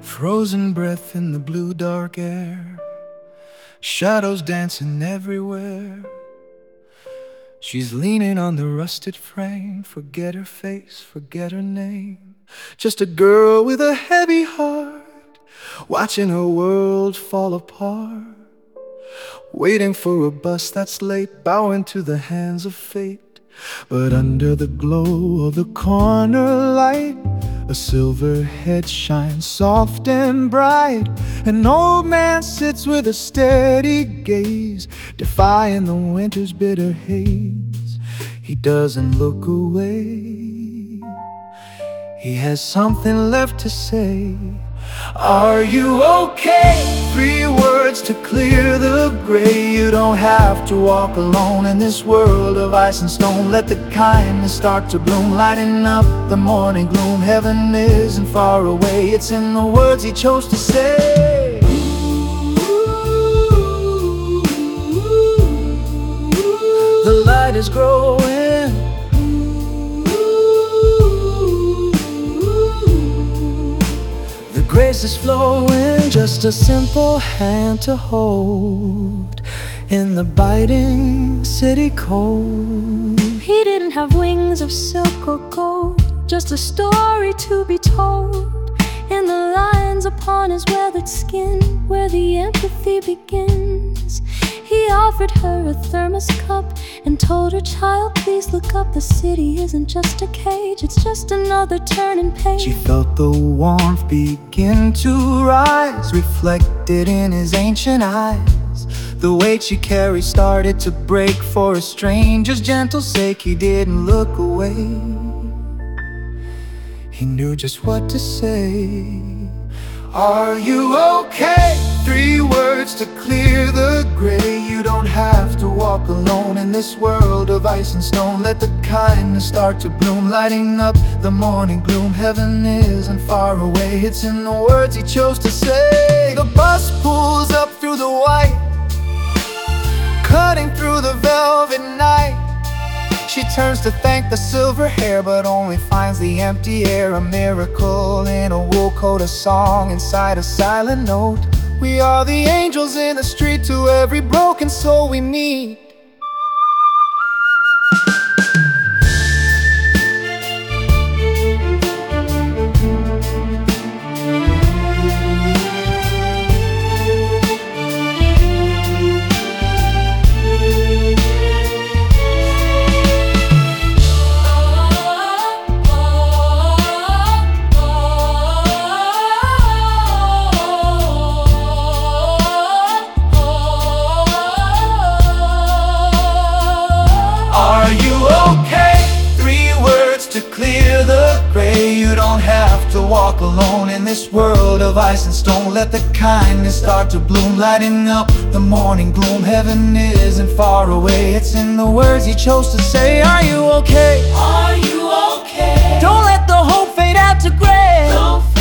Frozen breath in the blue dark air, shadows dancing everywhere. She's leaning on the rusted frame. Forget her face, forget her name. Just a girl with a heavy heart, watching her world fall apart. Waiting for a bus that's late, bowing to the hands of fate. But under the glow of the corner light, a silver head shines soft and bright. An old man sits with a steady gaze, defying the winter's bitter haze. He doesn't look away, he has something left to say. Are you okay? 3 words to clear the gray. You don't have to walk alone in this world of ice and stone. Let the kindness start to bloom, lighting up the morning gloom. Heaven isn't far away, it's in the words he chose to say. The light is growing, grace is flowing, just a simple hand to hold in the biting city cold. He didn't have wings of silk or gold, just a story to be told. In the lines upon his weathered skin, where the empathy begins. He offered her a thermos cup and told her, child, please look up. The city isn't just a cage, it's just another turning page. She felt the warmth begin to rise, reflected in his ancient eyes. The weight she carried started to break for a stranger's gentle sake. He didn't look away, he knew just what to say. Are you okay? 3 words to clear the gray. You don't have to walk alone in this world of ice and stone. Let the kindness start to bloom, lighting up the morning gloom. Heaven isn't far away, it's in the words he chose to say. The bus pulls up through the white, cutting through the velvet night. She turns to thank the silver hair, but only finds the empty air. A miracle in a wool coat, a song inside a silent note. We are the angels in the street to every broken soul we meet. To clear the gray. You don't have to walk alone in this world of ice and stone. Let the kindness start to bloom, lighting up the morning gloom. Heaven isn't far away, it's in the words he chose to say. Are you okay? Are you okay? Don't let the hope fade out to gray. Don't